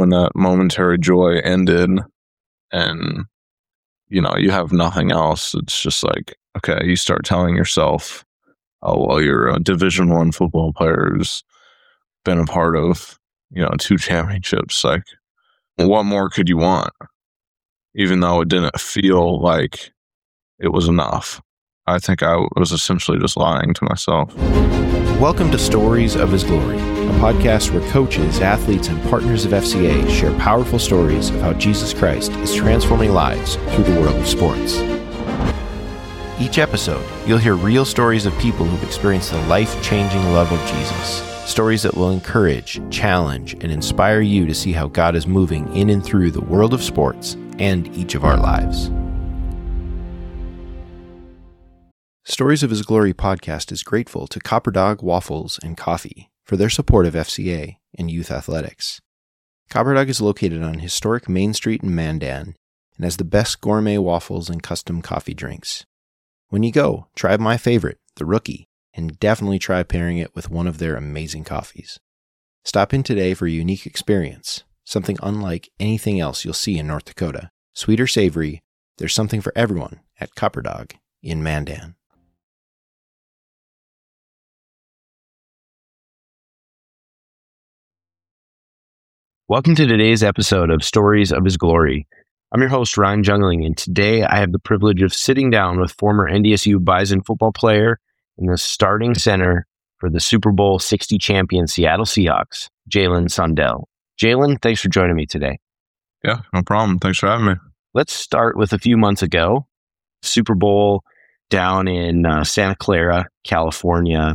when that momentary joy ended and, you have nothing else. It's just like, okay, you start telling yourself, oh, well, you're a Division I football player who's been a part of, 2 championships. Like, what more could you want? Even though it didn't feel like it was enough. I think I was essentially just lying to myself. Welcome to Stories of His Glory, a podcast where coaches, athletes, and partners of FCA share powerful stories of how Jesus Christ is transforming lives through the world of sports. Each episode, you'll hear real stories of people who've experienced the life-changing love of Jesus. Stories that will encourage, challenge, and inspire you to see how God is moving in and through the world of sports and each of our lives. Stories of His Glory podcast is grateful to Copper Dog Waffles and Coffee for their support of FCA and youth athletics. Copper Dog is located on historic Main Street in Mandan and has the best gourmet waffles and custom coffee drinks. When you go, try my favorite, the Rookie, and definitely try pairing it with one of their amazing coffees. Stop in today for a unique experience, something unlike anything else you'll see in North Dakota. Sweet or savory, there's something for everyone at Copper Dog in Mandan. Welcome to today's episode of Stories of His Glory. I'm your host, Ryan Jungling, and today I have the privilege of sitting down with former NDSU Bison football player and the starting center for the Super Bowl 60 champion Seattle Seahawks, Jalen Sundell. Jalen, thanks for joining me today. Yeah, no problem. Thanks for having me. Let's start with a few months ago, Super Bowl down in Santa Clara, California.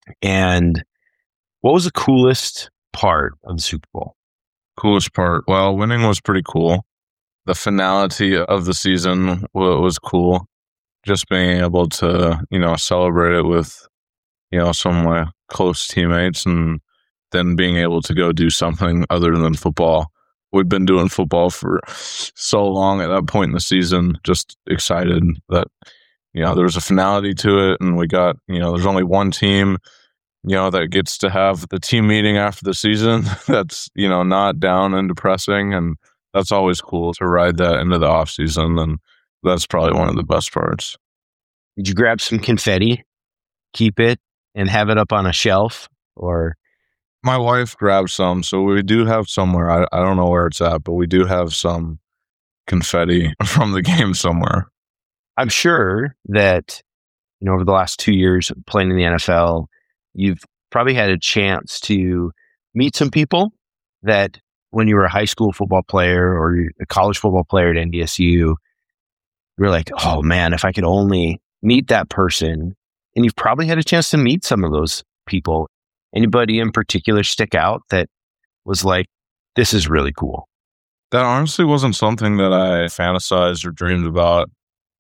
And what was the coolest part of the Super Bowl? Coolest part? Well, winning was pretty cool. The finality of the season was cool. Just being able to, celebrate it with, some of my close teammates and then being able to go do something other than football. We'd been doing football for so long at that point in the season, just excited that, there was a finality to it. And we got, there's only one team, that gets to have the team meeting after the season that's, not down and depressing. And that's always cool to ride that into the off season. And that's probably one of the best parts. Did you grab some confetti, keep it, and have it up on a shelf? Or my wife grabbed some, so we do have somewhere. I don't know where it's at, but we do have some confetti from the game somewhere. I'm sure that, over the last 2 years playing in the NFL, you've probably had a chance to meet some people that when you were a high school football player or a college football player at NDSU, you were like, oh man, if I could only meet that person. And you've probably had a chance to meet some of those people. Anybody in particular stick out that was like, this is really cool? That honestly wasn't something that I fantasized or dreamed about,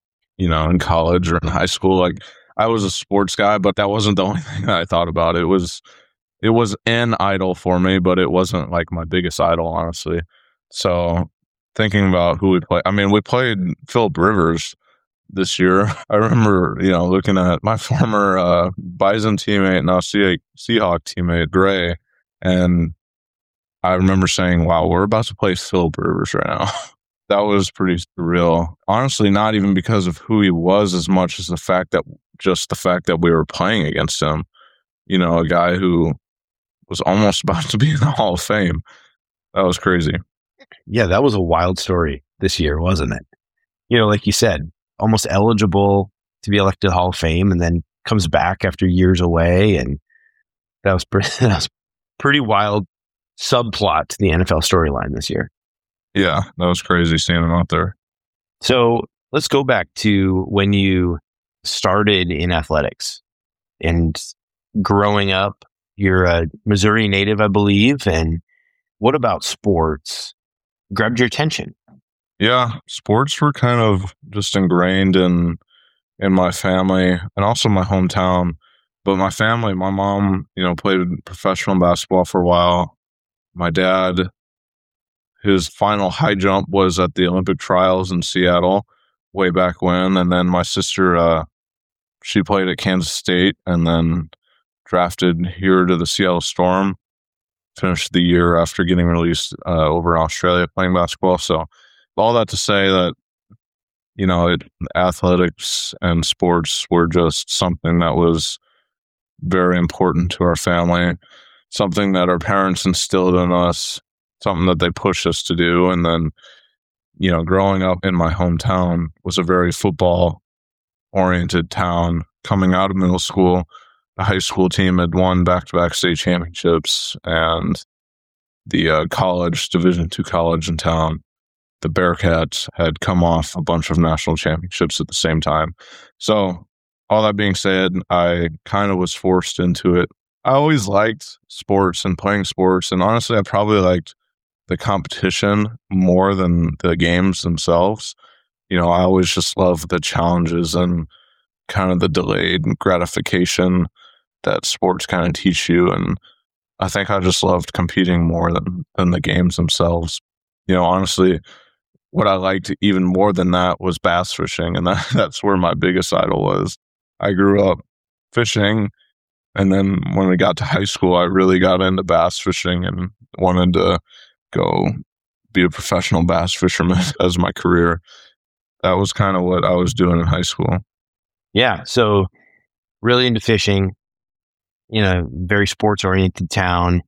in college or in high school. Like, I was a sports guy, but that wasn't the only thing that I thought about. It was an idol for me, but it wasn't like my biggest idol, honestly. So thinking about who we played, we played Phillip Rivers this year. I remember, looking at my former Bison teammate, now Seahawk teammate, Gray, and I remember saying, wow, we're about to play Phillip Rivers right now. That was pretty surreal. Honestly, not even because of who he was as much as the fact that we were playing against him. A guy who was almost about to be in the Hall of Fame. That was crazy. Yeah, that was a wild story this year, wasn't it? Like you said, almost eligible to be elected Hall of Fame and then comes back after years away. And that was pretty wild subplot to the NFL storyline this year. Yeah, that was crazy seeing him out there. So let's go back to when you started in athletics and growing up. You're a Missouri native, I believe. And what about sports grabbed your attention? Yeah, sports were kind of just ingrained in my family and also my hometown. But my family, my mom, played professional basketball for a while. My dad, his final high jump was at the Olympic trials in Seattle way back when. And then my sister, she played at Kansas State and then drafted here to the Seattle Storm. finished the year after getting released over in Australia playing basketball. So all that to say that, athletics and sports were just something that was very important to our family, something that our parents instilled in us, something that they pushed us to do. And then, growing up in my hometown was a very football oriented town. Coming out of middle school, the high school team had won back-to-back state championships, and the college, Division II college in town, the Bearcats, had come off a bunch of national championships at the same time. So all that being said, I kind of was forced into it. I always liked sports and playing sports, and honestly, I probably liked the competition more than the games themselves. I always just loved the challenges and kind of the delayed gratification that sports kind of teach you. And I think I just loved competing more than the games themselves. Honestly, what I liked even more than that was bass fishing. And that's where my biggest idol was. I grew up fishing. And then when we got to high school, I really got into bass fishing and wanted to go be a professional bass fisherman as my career. That was kind of what I was doing in high school. Yeah. So really into fishing, very sports oriented town.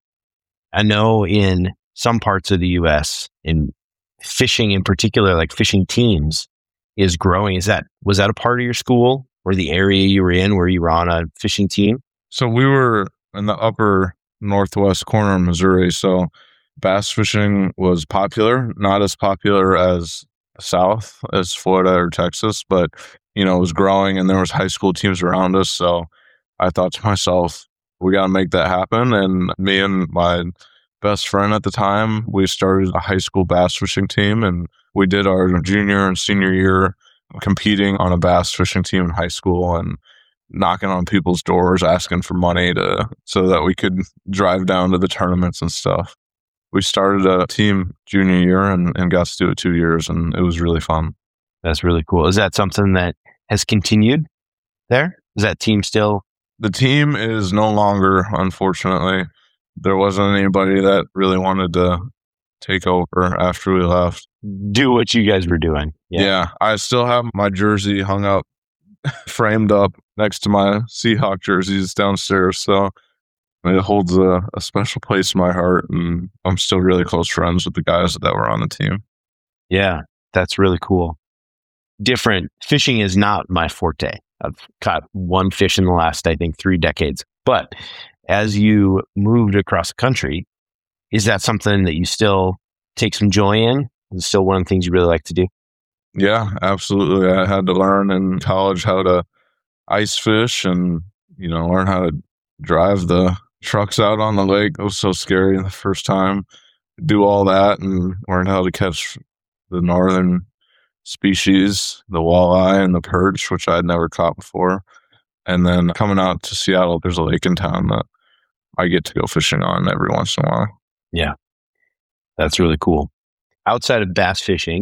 I know in some parts of the US, in fishing in particular, like fishing teams is growing. Was that a part of your school or the area you were in where you were on a fishing team? So we were in the upper northwest corner of Missouri. So bass fishing was popular, not as popular as South, as Florida or Texas, but it was growing, and there was high school teams around us. So I thought to myself, we got to make that happen. And me and my best friend at the time, we started a high school bass fishing team, and we did our junior and senior year competing on a bass fishing team in high school and knocking on people's doors, asking for money so that we could drive down to the tournaments and stuff. We started a team junior year and got to do it 2 years, and it was really fun. That's really cool. Is that something that has continued there? Is that team still? The team is no longer, unfortunately. There wasn't anybody that really wanted to take over after we left. Do what you guys were doing. Yeah. I still have my jersey hung up, framed up next to my Seahawk jerseys downstairs. So it holds a special place in my heart, and I'm still really close friends with the guys that were on the team. Yeah, that's really cool. Different. Fishing is not my forte. I've caught one fish in the last, I think, 3 decades. But as you moved across the country, is that something that you still take some joy in? Is it still one of the things you really like to do? Yeah, absolutely. I had to learn in college how to ice fish and, learn how to drive the trucks out on the lake. It was so scary the first time. Do all that and learn how to catch the northern species, the walleye and the perch, which I had never caught before. And then coming out to Seattle, there's a lake in town that I get to go fishing on every once in a while. Yeah, that's really cool. Outside of bass fishing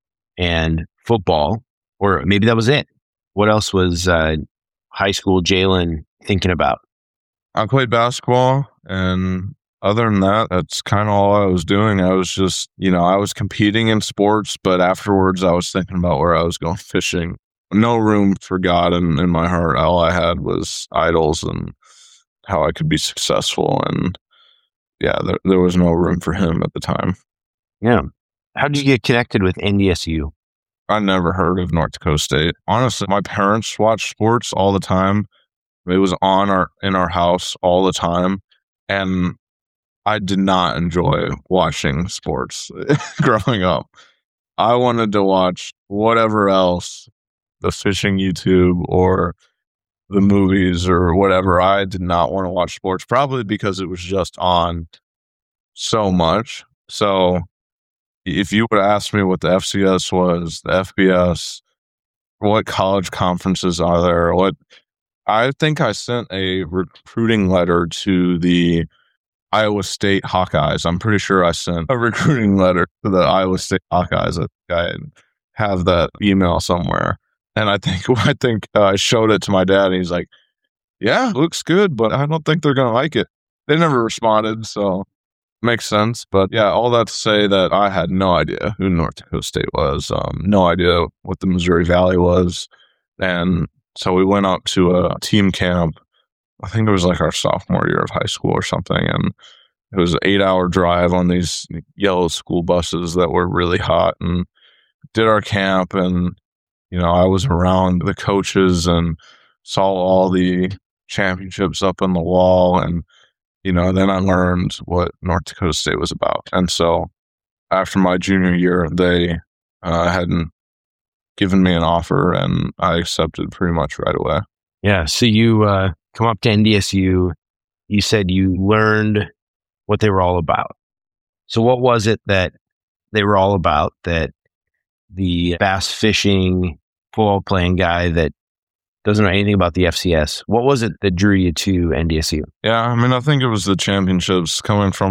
and football, or maybe that was it, what else was high school Jalen thinking about? I played basketball, and other than that, that's kind of all I was doing. I was just, I was competing in sports, but afterwards I was thinking about where I was going fishing. No room for God in my heart. All I had was idols and how I could be successful. And yeah, there was no room for him at the time. Yeah. How did you get connected with NDSU? I never heard of North Dakota State. Honestly, my parents watched sports all the time. It was in our house all the time. And I did not enjoy watching sports growing up. I wanted to watch whatever else, the fishing YouTube or the movies or whatever. I did not want to watch sports, probably because it was just on so much. So if you would ask me what the FCS was, the FBS, what college conferences are there, I think I sent a recruiting letter to the Iowa State Hawkeyes. I'm pretty sure I sent a recruiting letter to the Iowa State Hawkeyes. I have that email somewhere. And I think I showed it to my dad, and he's like, yeah, looks good, but I don't think they're going to like it. They never responded. So makes sense. But yeah, all that to say that I had no idea who North Dakota State was, no idea what the Missouri Valley was. And so we went up to a team camp. I think it was like our sophomore year of high school or something. And it was an 8-hour drive on these yellow school buses that were really hot, and did our camp. And, I was around the coaches and saw all the championships up on the wall. And, then I learned what North Dakota State was about. And so after my junior year, they hadn't given me an offer, and I accepted pretty much right away. Yeah. So you come up to NDSU. You said you learned what they were all about. So what was it that they were all about that the bass fishing, football playing guy that doesn't know anything about the FCS, what was it that drew you to NDSU? Yeah, I think it was the championships coming from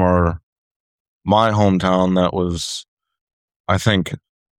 my hometown that was, I think,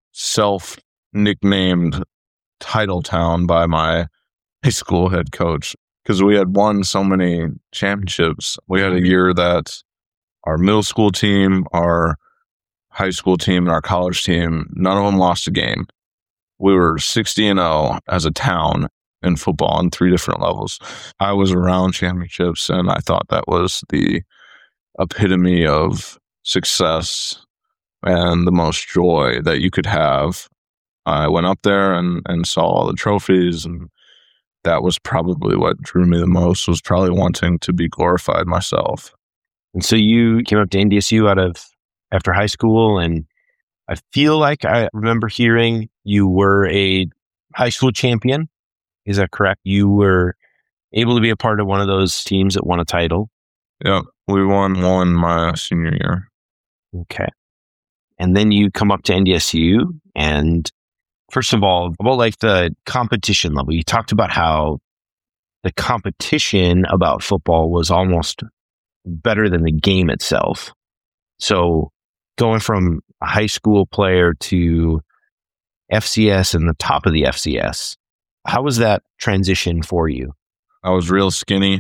self-nicknamed Title Town by my high school head coach, because we had won so many championships. We had a year that our middle school team, our high school team, and our college team, none of them lost a game. We were 60-0 as a town in football on 3 different levels. I was around championships, and I thought that was the epitome of success and the most joy that you could have. I went up there and saw all the trophies, and that was probably what drew me the most, was probably wanting to be glorified myself. And so you came up to NDSU after high school, and I feel like I remember hearing you were a high school champion. Is that correct? You were able to be a part of one of those teams that won a title. Yeah, we won one my senior year. Okay. And then you come up to NDSU, and first of all, about like the competition level, you talked about how the competition about football was almost better than the game itself. So going from a high school player to FCS and the top of the FCS, how was that transition for you? I was real skinny,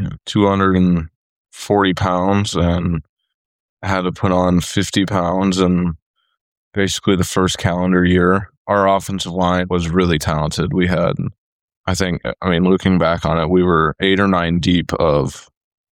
240 pounds, and I had to put on 50 pounds. And basically the first calendar year, our offensive line was really talented. We had, looking back on it, we were 8 or 9 deep of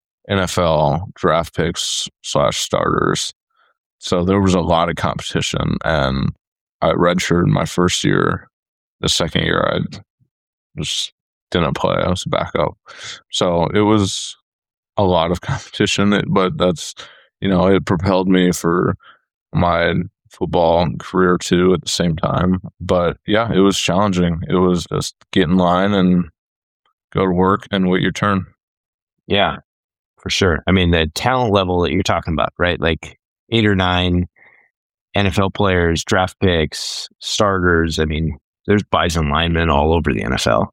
NFL draft picks / starters. So there was a lot of competition, and I redshirted my first year. The second year, I just didn't play. I was a backup. So it was a lot of competition, but that's, it propelled me for my football career too at the same time. But yeah, it was challenging. It was just get in line and go to work and wait your turn. Yeah, for sure. The talent level that you're talking about, right? Like 8 or 9 NFL players, draft picks, starters. There's bison linemen all over the NFL,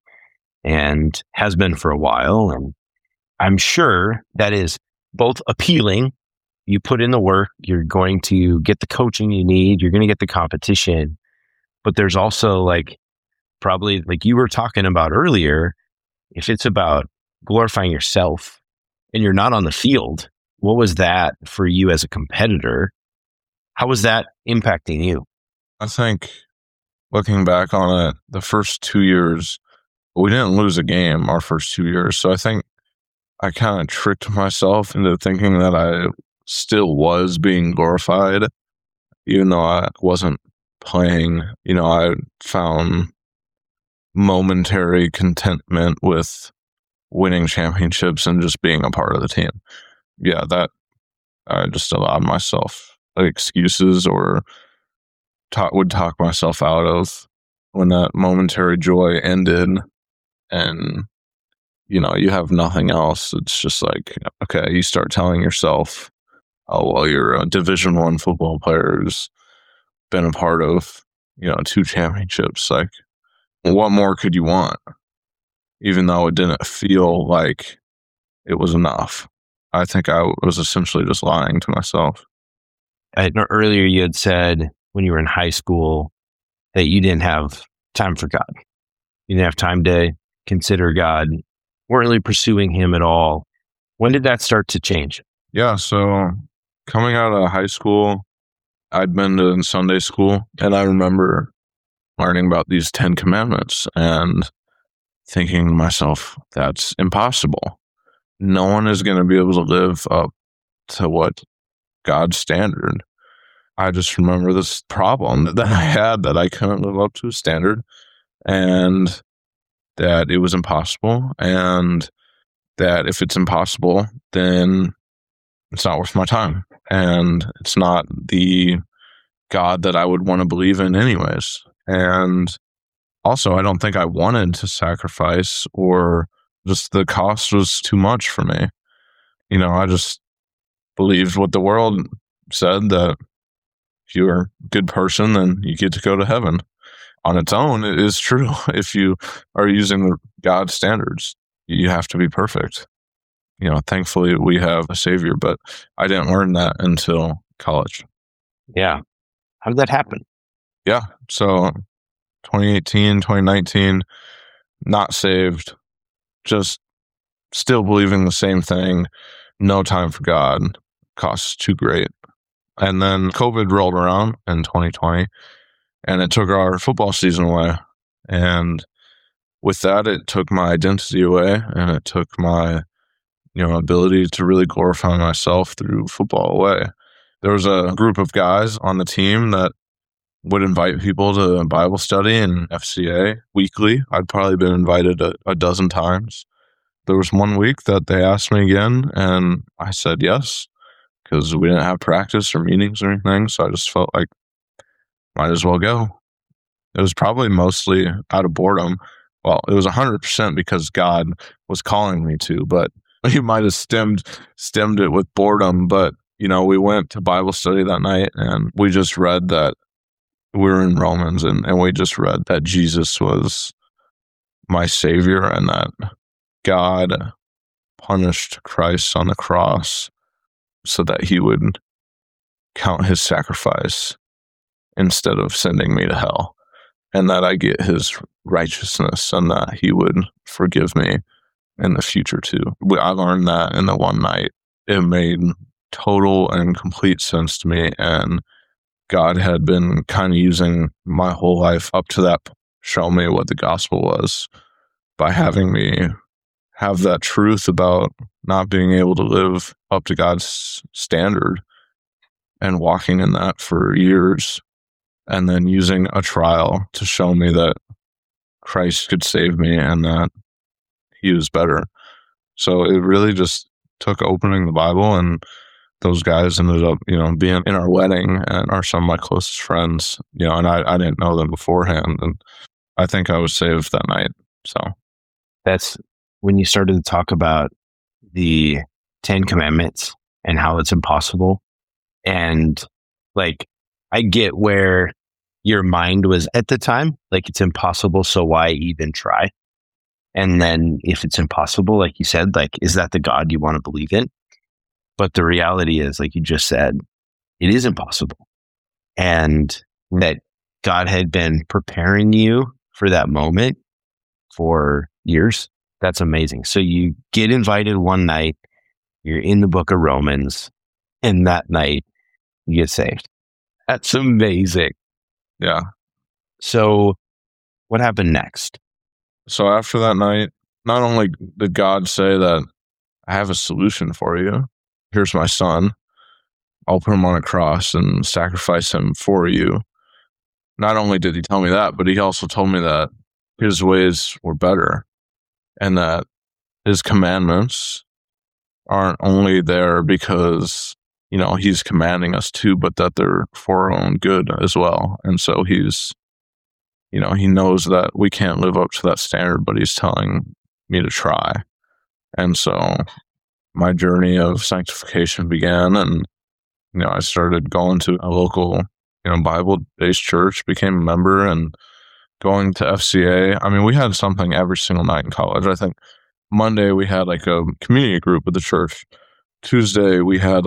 and has been for a while. And I'm sure that is both appealing. You put in the work, you're going to get the coaching you need, you're going to get the competition. But there's also probably like you were talking about earlier, if it's about glorifying yourself and you're not on the field, what was that for you as a competitor? How was that impacting you? I think looking back on it, the first 2 years, we didn't lose a game our first 2 years. So I think I kind of tricked myself into thinking that I still was being glorified, even though I wasn't playing. I found momentary contentment with winning championships and just being a part of the team. Yeah, that I just allowed myself excuses or would talk myself out of when that momentary joy ended, and you have nothing else. It's just like, okay, you start telling yourself, oh well, you're a Division I football player who's been a part of 2 championships. Like, what more could you want? Even though it didn't feel like it was enough. I think I was essentially just lying to myself. I know earlier you had said when you were in high school that you didn't have time for God. You didn't have time to consider God, weren't really pursuing him at all. When did that start to change? Yeah, so coming out of high school, I'd been to Sunday school, and I remember learning about these 10 commandments and thinking to myself, that's impossible. No one is going to be able to live up to what God's standard. I just remember this problem that I had, that I couldn't live up to a standard, and that it was impossible, and that if it's impossible, then it's not worth my time, and it's not the God that I would want to believe in anyways. And also, I don't think I wanted to sacrifice, or just the cost was too much for me. I just believed what the world said, that if you're a good person, then you get to go to heaven. On its own, it is true. If you are using God's standards, you have to be perfect. Thankfully we have a savior, but I didn't learn that until college. Yeah. How did that happen? Yeah. So 2018, 2019, not saved, just still believing the same thing. No time for God. Costs too great. And then COVID rolled around in 2020, and it took our football season away. And with that, it took my identity away, and it took my ability to really glorify myself through football away. There was a group of guys on the team that would invite people to Bible study in FCA weekly. I'd probably been invited a dozen times. There was one week that they asked me again, and I said yes, because we didn't have practice or meetings or anything, so I just felt like might as well go. It was probably mostly out of boredom. Well, it was 100% because God was calling me to, but you might have stemmed it with boredom. But, we went to Bible study that night, and we just read that we were in Romans, and we just read that Jesus was my savior, and that God punished Christ on the cross so that he would count his sacrifice instead of sending me to hell, and that I get his righteousness, and that he would forgive me in the future too. I learned that in the one night. It made total and complete sense to me, and God had been kind of using my whole life up to that, show me what the gospel was, by having me have that truth about not being able to live up to God's standard, and walking in that for years, and then using a trial to show me that Christ could save me and that he was better. So it really just took opening the Bible, and those guys ended up, being in our wedding and are some of my closest friends, and I didn't know them beforehand, and I think I was saved that night. So that's when you started to talk about the 10 commandments and how it's impossible. And I get where your mind was at the time, it's impossible, so why even try? And then if it's impossible, like you said, is that the God you want to believe in? But the reality is, like you just said, it is impossible. And that God had been preparing you for that moment for years. That's amazing. So you get invited one night, you're in the book of Romans, and that night you get saved. That's amazing. Yeah. So what happened next? So after that night, not only did God say that I have a solution for you, here's my son, I'll put him on a cross and sacrifice him for you. Not only did he tell me that, but he also told me that his ways were better, and that his commandments aren't only there because, he's commanding us to, but that they're for our own good as well. And so he's, he knows that we can't live up to that standard, but he's telling me to try. And so my journey of sanctification began, and, I started going to a local, Bible-based church, became a member, and going to FCA. I mean, we had something every single night in college. I think Monday we had a community group with the church. Tuesday we had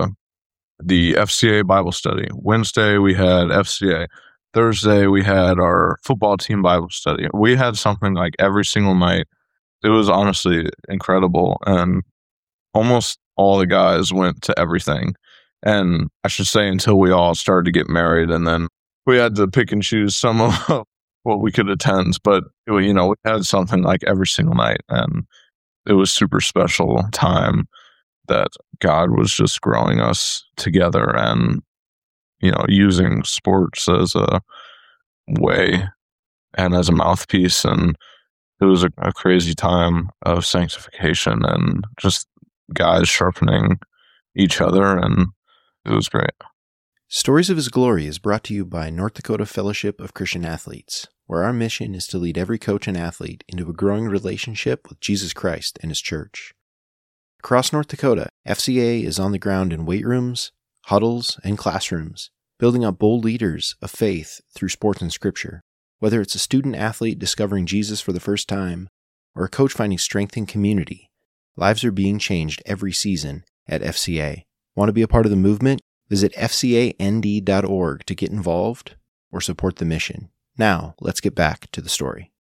the FCA Bible study. Wednesday we had FCA. Thursday we had our football team Bible study. We had something every single night. It was honestly incredible, and almost all the guys went to everything. And I should say until we all started to get married, and then we had to pick and choose some of what we could attend. But, we had something like every single night, and it was super special time that God was just growing us together and, using sports as a way and as a mouthpiece. And it was a crazy time of sanctification and just guys sharpening each other, and it was great. Stories of His Glory is brought to you by North Dakota Fellowship of Christian Athletes, where our mission is to lead every coach and athlete into a growing relationship with Jesus Christ and His church. Across North Dakota, FCA is on the ground in weight rooms, huddles, and classrooms, building up bold leaders of faith through sports and scripture. Whether it's a student athlete discovering Jesus for the first time, or a coach finding strength in community, lives are being changed every season at FCA. Want to be a part of the movement? Visit fcand.org to get involved or support the mission. Now, let's get back to the story.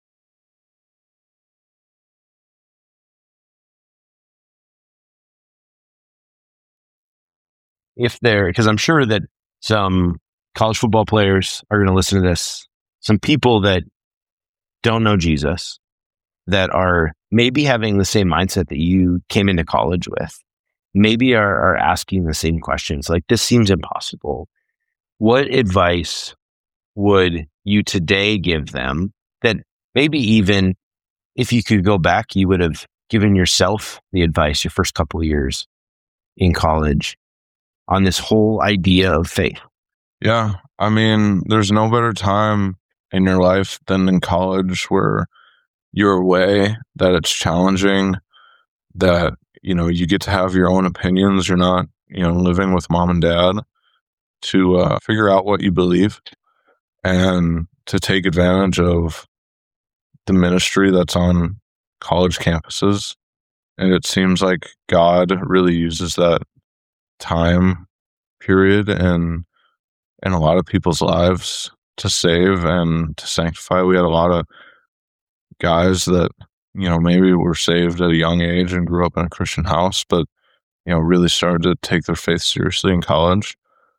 Because I'm sure that some college football players are going to listen to this, some people that don't know Jesus, that are maybe having the same mindset that you came into college with, maybe are asking the same questions, like, this seems impossible. What advice would you today give them that maybe even if you could go back, you would have given yourself the advice your first couple of years in college on this whole idea of faith? Yeah. I mean, there's no better time in your life than in college, where you're away, that it's challenging, that, you get to have your own opinions. You're not, living with mom and dad, to figure out what you believe and to take advantage of the ministry that's on college campuses. And it seems like God really uses that time period and in a lot of people's lives to save and to sanctify. We had a lot of guys that, maybe were saved at a young age and grew up in a Christian house, but, really started to take their faith seriously in college.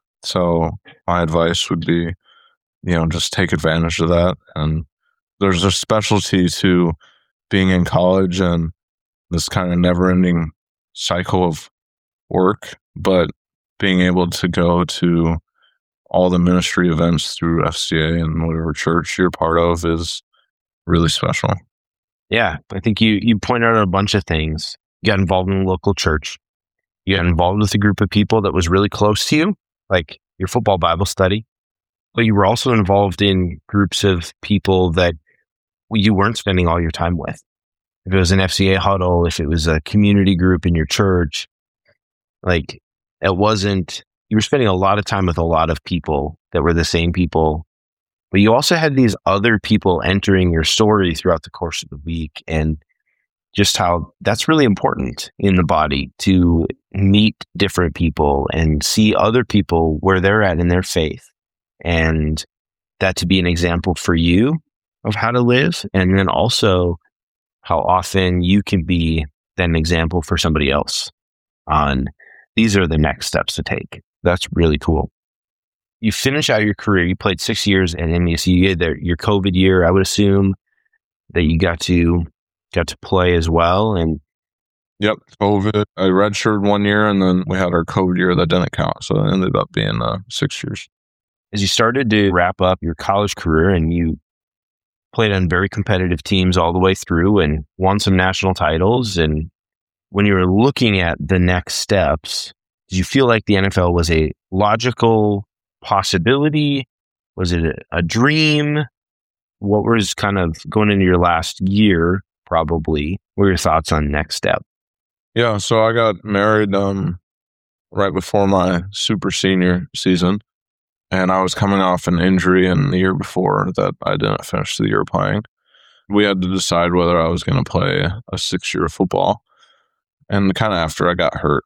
So my advice would be, just take advantage of that. And there's a specialty to being in college and this kind of never-ending cycle of work, but being able to go to all the ministry events through FCA and whatever church you're part of is really special. Yeah, I think you pointed out a bunch of things. You got involved in a local church. You got involved with a group of people that was really close to you, like your football Bible study. But you were also involved in groups of people that you weren't spending all your time with. If it was an FCA huddle, if it was a community group in your church, like it wasn't, you were spending a lot of time with a lot of people that were the same people. But you also had these other people entering your story throughout the course of the week, and just how that's really important in the body to meet different people and see other people where they're at in their faith, and that to be an example for you of how to live. And then also how often you can be then an example for somebody else on these are the next steps to take. That's really cool. You finish out your career. You played 6 years at MESU. You had your COVID year, I would assume, that you got to play as well. And yep, COVID. I redshirted 1 year, and then we had our COVID year that didn't count, so it ended up being 6 years. As you started to wrap up your college career, and you played on very competitive teams all the way through, and won some national titles, and when you were looking at the next steps, did you feel like the NFL was a logical possibility? Was it a dream? What was kind of going into your last year, probably? What were your thoughts on next step? Yeah, so I got married right before my super senior season, and I was coming off an injury in the year before that I didn't finish the year playing. We had to decide whether I was going to play a 6-year football. And kind of after I got hurt,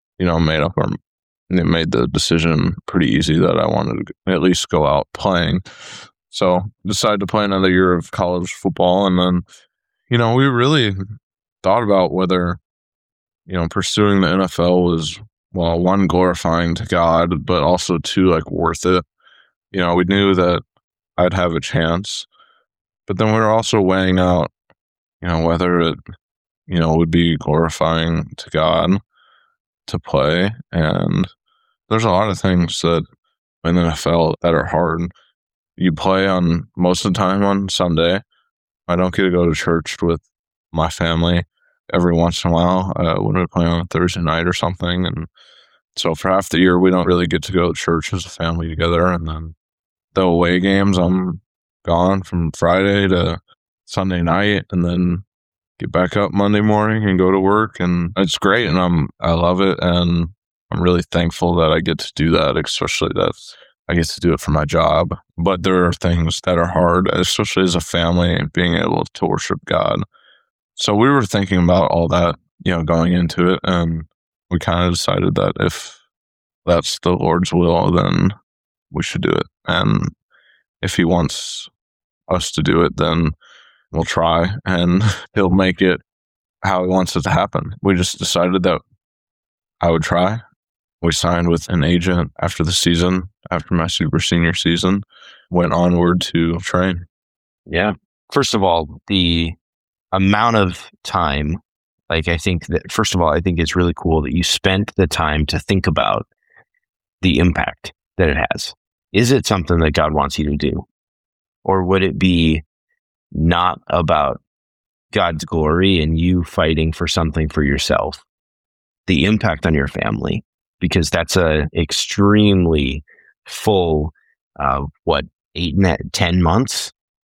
made the decision pretty easy that I wanted to at least go out playing. So decided to play another year of college football. And then, we really thought about whether, pursuing the NFL was well, one, glorifying to God, but also two, like worth it. We knew that I'd have a chance, but then we were also weighing out, whether it, would be glorifying to God to play. And there's a lot of things that in the NFL that are hard. You play on most of the time on Sunday. I don't get to go to church with my family every once in a while when we play on a Thursday night or something. And so for half the year, we don't really get to go to church as a family together. And then the away games, I'm gone from Friday to Sunday night, and then get back up Monday morning and go to work. And it's great, and I love it, and I'm really thankful that I get to do that, especially that I get to do it for my job. But there are things that are hard, especially as a family, being able to worship God. So we were thinking about all that, going into it, and we kind of decided that if that's the Lord's will, then we should do it. And if he wants us to do it, then we'll try, and he'll make it how he wants it to happen. We just decided that I would try. We signed with an agent after the season, after my super senior season, went onward to train. Yeah. First of all, the amount of time, I think it's really cool that you spent the time to think about the impact that it has. Is it something that God wants you to do? Or would it be not about God's glory and you fighting for something for yourself? The impact on your family, because that's a extremely full, 9 months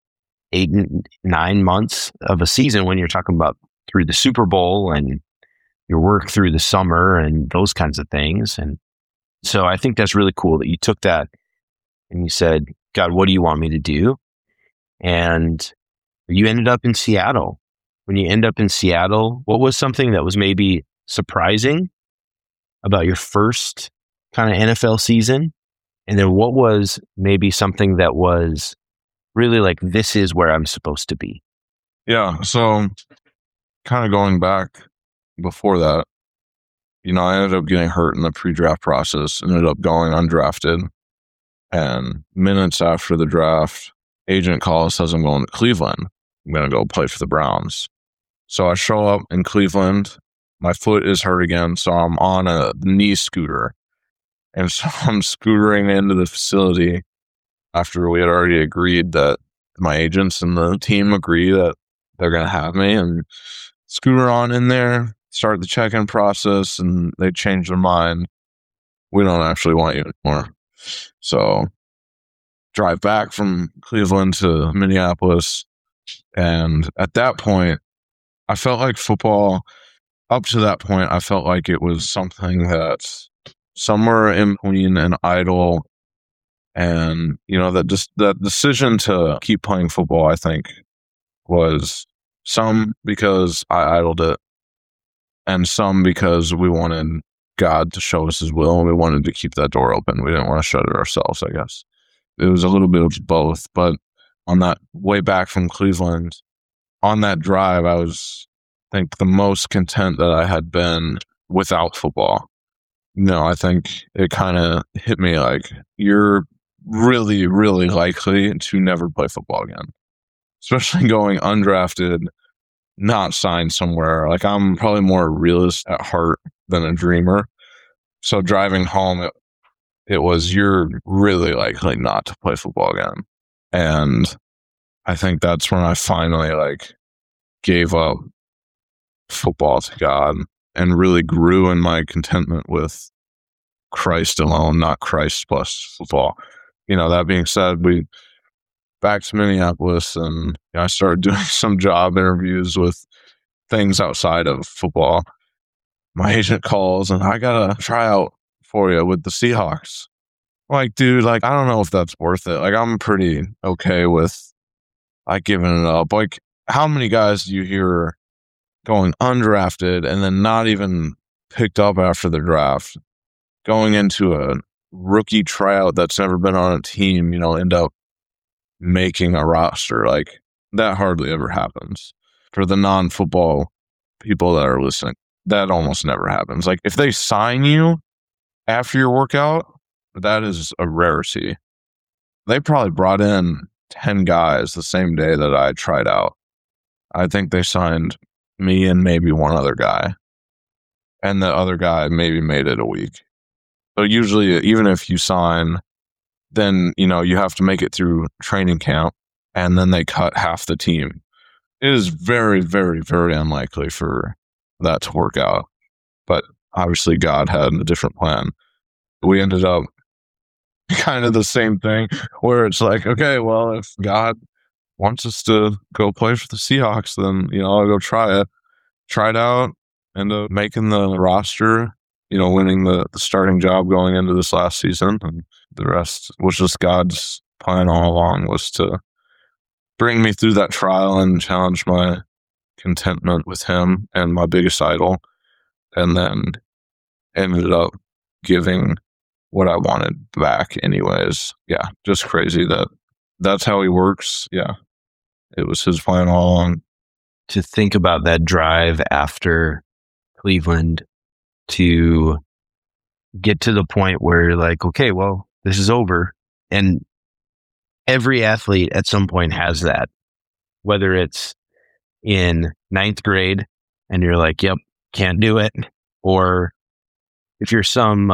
of a season when you're talking about through the Super Bowl and your work through the summer and those kinds of things. And so I think that's really cool that you took that and you said, God, what do you want me to do? And you ended up in Seattle. When you end up in Seattle, what was something that was maybe surprising about your first kind of NFL season? And then what was maybe something that was really like, this is where I'm supposed to be? Yeah. So kind of going back before that, I ended up getting hurt in the pre-draft process, ended up going undrafted. And minutes after the draft, agent calls, says I'm going to Cleveland. I'm going to go play for the Browns. So I show up in Cleveland. My foot is hurt again, so I'm on a knee scooter. And so I'm scootering into the facility after we had already agreed that my agents and the team agree that they're going to have me, and scooter on in there, start the check-in process, and they change their mind. We don't actually want you anymore. So drive back from Cleveland to Minneapolis. And at that point, I felt like football, up to that point, I felt like it was something that's somewhere in between an idol and, that decision to keep playing football, I think, was some because I idled it and some because we wanted God to show us his will, and we wanted to keep that door open. We didn't want to shut it ourselves, I guess. It was a little bit of both, but on that way back from Cleveland, on that drive, I was, I think, the most content that I had been without football. I think it kind of hit me like, you're really, really likely to never play football again, especially going undrafted, not signed somewhere. Like, I'm probably more a realist at heart than a dreamer. So driving home, it was, you're really likely not to play football again. And I think that's when I finally gave up football to God and really grew in my contentment with Christ alone, not Christ plus football. That being said, we back to Minneapolis, and I started doing some job interviews with things outside of football. My agent calls, and I got a tryout for you with the Seahawks. I'm like, dude, I don't know if that's worth it. I'm pretty okay with giving it up. How many guys do you hear going undrafted and then not even picked up after the draft, going into a rookie tryout that's never been on a team, end up making a roster? That hardly ever happens. For the non-football people that are listening, that almost never happens. If they sign you, after your workout, that is a rarity. They probably brought in 10 guys the same day that I tried out. I think they signed me and maybe one other guy. And the other guy maybe made it a week. So usually, even if you sign, then, you have to make it through training camp, and then they cut half the team. It is very, very, very unlikely for that to work out. But obviously, God had a different plan. We ended up kind of the same thing, where it's like, okay, well, if God wants us to go play for the Seahawks, then, I'll go try it. Tried out, end up making the roster, winning the starting job going into this last season. And the rest was just God's plan all along, was to bring me through that trial and challenge my contentment with him and my biggest idol. And then ended up giving what I wanted back anyways. Yeah, just crazy that's how he works. Yeah, it was his plan all along. To think about that drive after Cleveland to get to the point where you're like, okay, well, this is over. And every athlete at some point has that, whether it's in 9th grade and you're like, yep, can't do it. Or if you're some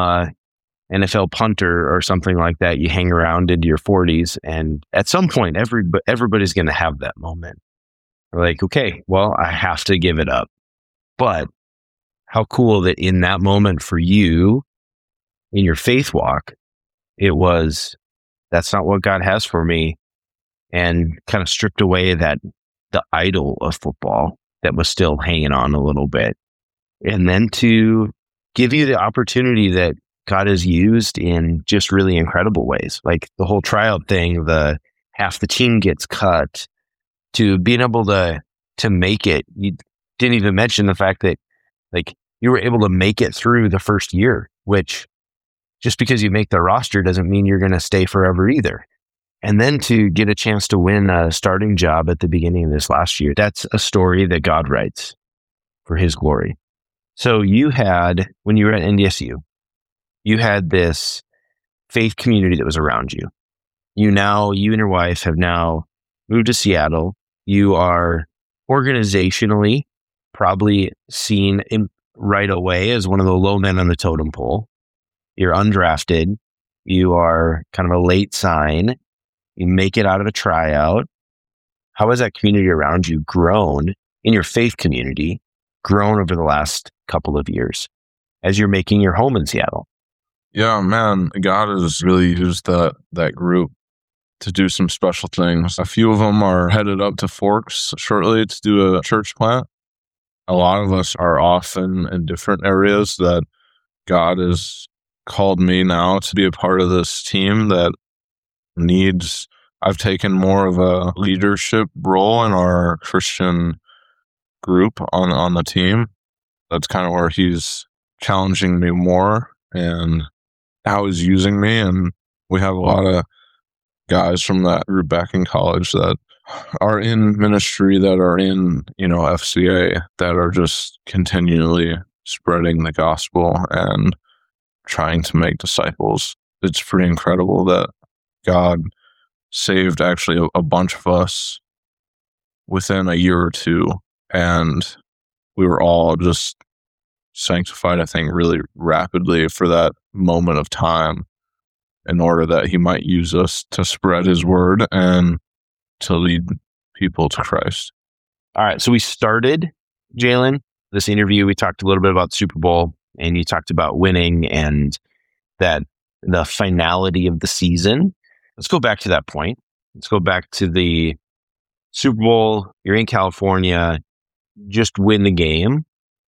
NFL punter or something like that, you hang around into your 40s. And at some point, everybody's going to have that moment. They're like, okay, well, I have to give it up. But how cool that in that moment for you, in your faith walk, it was, that's not what God has for me. And kind of stripped away the idol of football that was still hanging on a little bit. And then to give you the opportunity that God has used in just really incredible ways. Like the whole tryout thing, the half the team gets cut, to being able to make it. You didn't even mention the fact that like you were able to make it through the first year, which just because you make the roster doesn't mean you're going to stay forever either. And then to get a chance to win a starting job at the beginning of this last year, that's a story that God writes for his glory. So you had, when you were at NDSU, you had this faith community that was around you. You and your wife have now moved to Seattle. You are organizationally probably seen right away as one of the low men on the totem pole. You're undrafted. You are kind of a late sign. You make it out of a tryout. How has that community around you grown, in your faith community, grown over the last couple of years as you're making your home in Seattle? Yeah, man, God has really used that group to do some special things. A few of them are headed up to Forks shortly to do a church plant. A lot of us are off in different areas that God has called me now to be a part of this team that needs. I've taken more of a leadership role in our Christian group on the team. That's kind of where he's challenging me more and how he's using me. And we have a lot of guys from that group back in college that are in ministry, that are in, FCA, that are just continually spreading the gospel and trying to make disciples. It's pretty incredible that God saved actually a bunch of us within a year or two, and we were all just sanctified, I think, really rapidly for that moment of time, in order that he might use us to spread his word and to lead people to Christ. All right. So we started, Jalen, this interview. We talked a little bit about the Super Bowl, and you talked about winning and that the finality of the season. Let's go back to that point. Let's go back to the Super Bowl. You're in California, just win the game.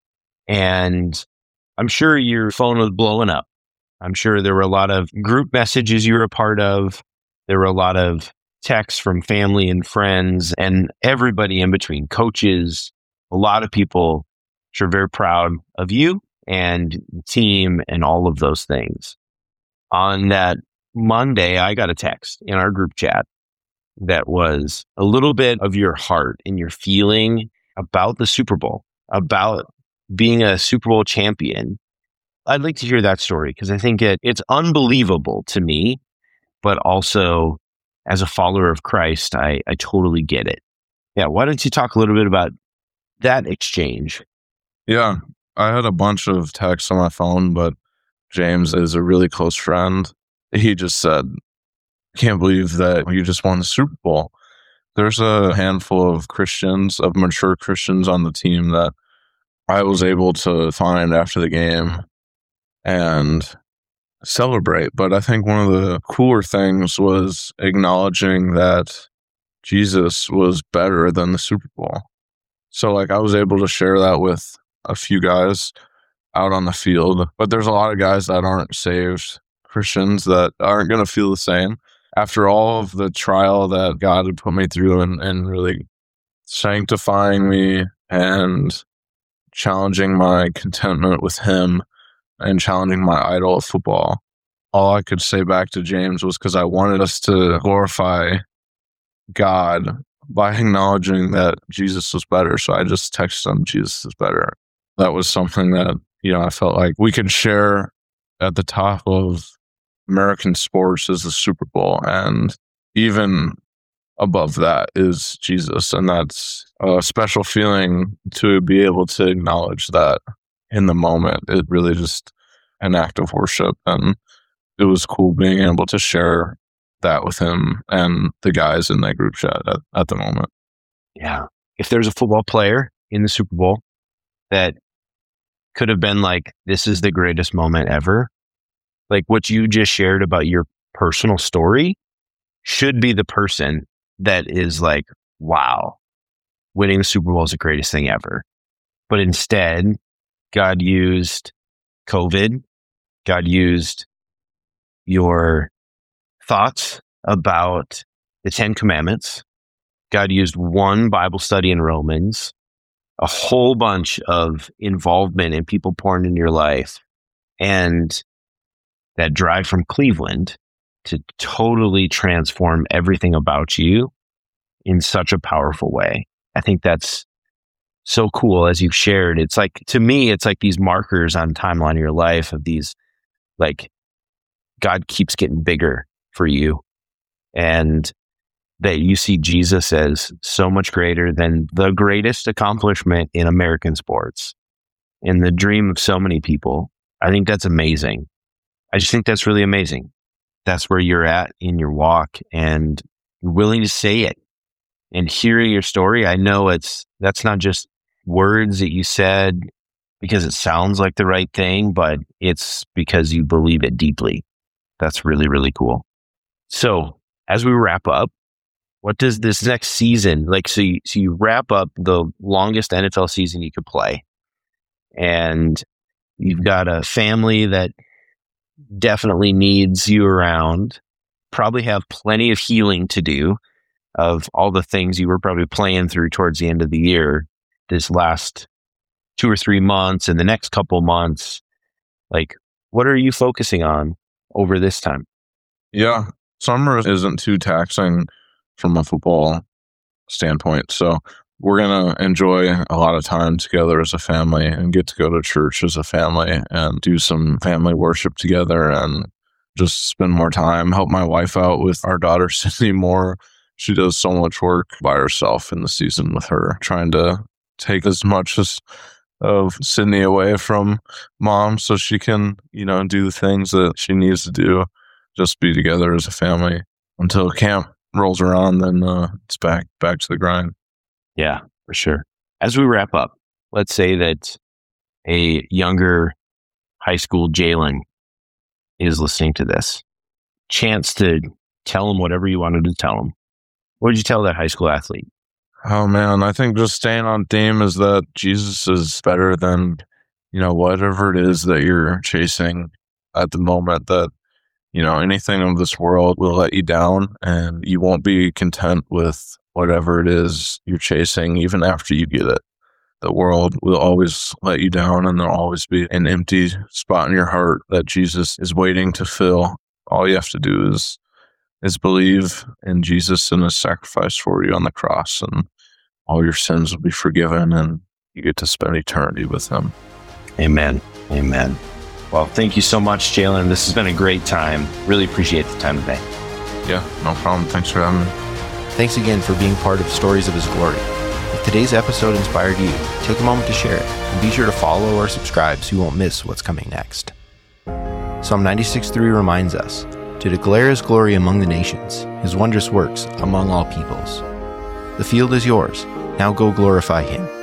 And I'm sure your phone was blowing up. I'm sure there were a lot of group messages you were a part of. There were a lot of texts from family and friends and everybody in between, coaches, a lot of people sure very proud of you and the team and all of those things. On that Monday, I got a text in our group chat that was a little bit of your heart and your feeling about the Super Bowl, about being a Super Bowl champion. I'd like to hear that story because I think it's unbelievable to me, but also as a follower of Christ, I totally get it. Yeah. Why don't you talk a little bit about that exchange? Yeah, I had a bunch of texts on my phone, but James is a really close friend. He just said, "Can't believe that you just won the Super Bowl." There's a handful of mature Christians on the team that I was able to find after the game and celebrate. But I think one of the cooler things was acknowledging that Jesus was better than the Super Bowl. So like I was able to share that with a few guys out on the field, but there's a lot of guys that aren't saved Christians that aren't going to feel the same after all of the trial that God had put me through and really sanctifying me and challenging my contentment with him and challenging my idol of football. All I could say back to James was because I wanted us to glorify God by acknowledging that Jesus was better. So I just texted him, Jesus is better. That was something that, I felt like we could share at the top of American sports is the Super Bowl. And even above that is Jesus. And that's a special feeling to be able to acknowledge that in the moment. It really just an act of worship. And it was cool being able to share that with him and the guys in that group chat at the moment. Yeah. If there's a football player in the Super Bowl that could have been like, this is the greatest moment ever, like what you just shared about your personal story should be the person that is like, wow, winning the Super Bowl is the greatest thing ever. But instead, God used COVID. God used your thoughts about the 10 Commandments. God used one Bible study in Romans, a whole bunch of involvement in people pouring into your life, and that drive from Cleveland to totally transform everything about you in such a powerful way. I think that's so cool as you've shared. It's like, to me, it's like these markers on the timeline of your life of these, like, God keeps getting bigger for you. And that you see Jesus as so much greater than the greatest accomplishment in American sports and the dream of so many people. I think that's amazing. I just think that's really amazing. That's where you're at in your walk and you're willing to say it. And hearing your story, I know that's not just words that you said because it sounds like the right thing, but it's because you believe it deeply. That's really, really cool. So as we wrap up, what does this next season, like, so you wrap up the longest NFL season you could play, and you've got a family that definitely needs you around, probably have plenty of healing to do of all the things you were probably playing through towards the end of the year, this last 2 or 3 months and the next couple months. Like, what are you focusing on over this time? Yeah, summer isn't too taxing from a football standpoint. So we're going to enjoy a lot of time together as a family and get to go to church as a family and do some family worship together and just spend more time, help my wife out with our daughter, Sydney, more. She does so much work by herself in the season with her, trying to take as much of Sydney away from mom so she can, do the things that she needs to do, just be together as a family until camp rolls around, then it's back to the grind. Yeah, for sure. As we wrap up, let's say that a younger high school Jalen is listening to this. Chance to tell him whatever you wanted to tell him. What did you tell that high school athlete? Oh man, I think just staying on theme is that Jesus is better than, whatever it is that you're chasing at the moment. That anything of this world will let you down, and you won't be content with whatever it is you're chasing, even after you get it. The world will always let you down, and there'll always be an empty spot in your heart that Jesus is waiting to fill. All you have to do is believe in Jesus and his sacrifice for you on the cross, and all your sins will be forgiven, and you get to spend eternity with him. Amen. Amen. Well, thank you so much, Jalen. This has been a great time. Really appreciate the time today. Yeah, no problem. Thanks for having me. Thanks again for being part of Stories of His Glory. If today's episode inspired you, take a moment to share it, and be sure to follow or subscribe so you won't miss what's coming next. Psalm 96:3 reminds us to declare His glory among the nations, His wondrous works among all peoples. The field is yours. Now go glorify Him.